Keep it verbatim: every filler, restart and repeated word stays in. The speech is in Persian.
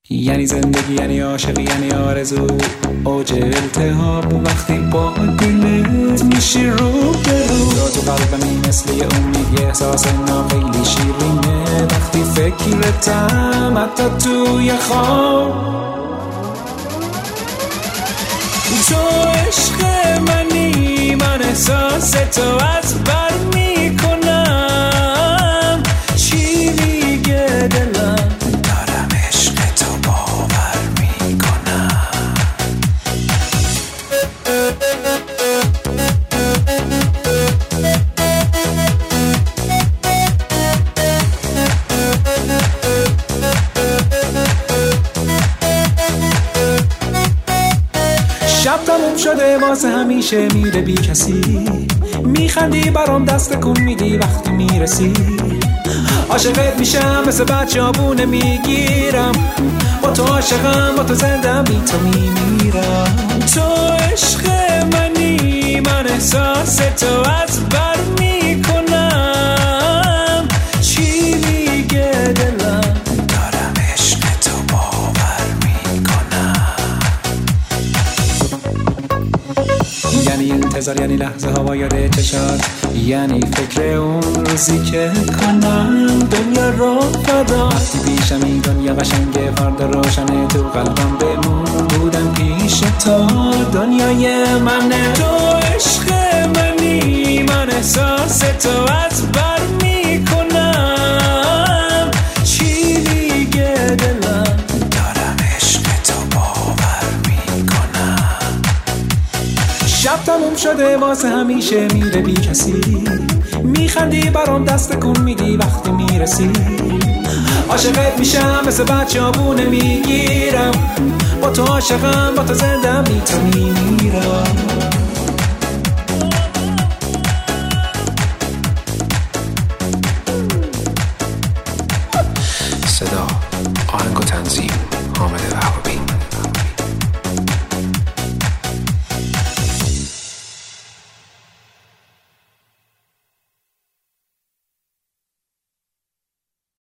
یعنی زندگی، یعنی عاشقی، یعنی آرزو، اوج التهاب وقتی با دلت میشی رو به رو. تو قلبمی مثل یه امید، یه احساس ناخیلی شیرینه وقتی فکرتم حتی توی خواب. تو عشق منی، من احساس تو از بر میکنم. چی میگه دلم؟ دارم عشق تو باور میکنم. شب تموم شده واسه همیشه میره بی کسی، میخندی برام دست کن میدی وقتی میرسی. عاشقت میشم مثل بچه آبونه میگیرم، با تو عاشقم، با تو زندم، بی تو میمیرم. تو عشق منی، من احساس تو از بر میکنم. چی میگه دلم؟ دارم عشق تو باور میکنم. یعنی انتظار، یعنی لحظه هوا یاد چشات، یعنی فکر اون روزی که کنم دنیا رو فدا. وقتی پیشم این دنیا قشنگه، فردا روشنه، تو قلبم بمون، بودم پیش تو دنیای منه. تو عشق منی، من احساس تو از بر میکنم. چی میگه دلم؟ دارم عشق تو باور میکنم. شب تموم شده واسه همیشه میره بی کسی، میخندی برام دست کن میدی وقتی میرسی. عاشقت میشم مثل بچه آبونه میگیرم، با تو عاشقم، با تو زندم، بی تو میمیرم. صدا، آهنگ و تنظیم حامد وهابی.